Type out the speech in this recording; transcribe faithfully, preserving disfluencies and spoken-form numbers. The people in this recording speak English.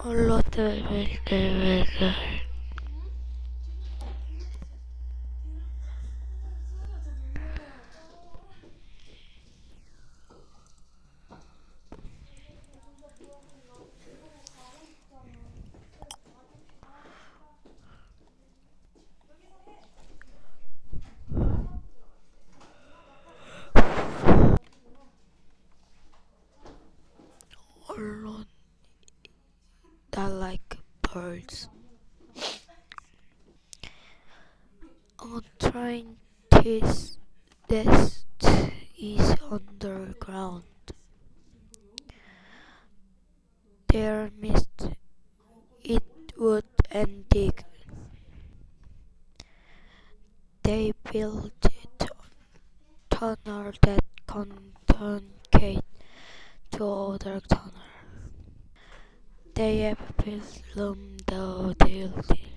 A lot of weather. A lot that like birds. I'm trying this this is underground. There missed it wood and dig. They built it tunnel that communicate to other tunnel. They have built them the building.